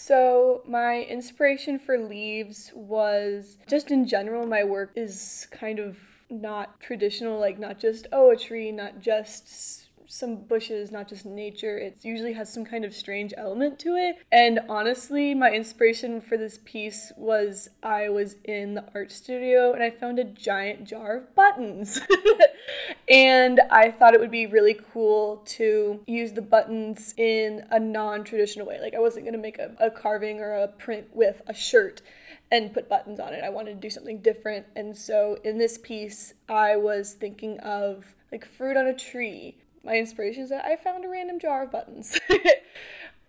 So, my inspiration for leaves was just in general, my work is kind of not traditional, like not just, oh, a tree, not just some bushes, not just nature. It usually has some kind of strange element to it. And honestly, my inspiration for this piece was I was in the art studio and I found a giant jar of buttons. And I thought it would be really cool to use the buttons in a non-traditional way. Like I wasn't going to make a carving or a print with a shirt and put buttons on it. I wanted to do something different. And so in this piece, I was thinking of like fruit on a tree. My inspiration is that I found a random jar of buttons.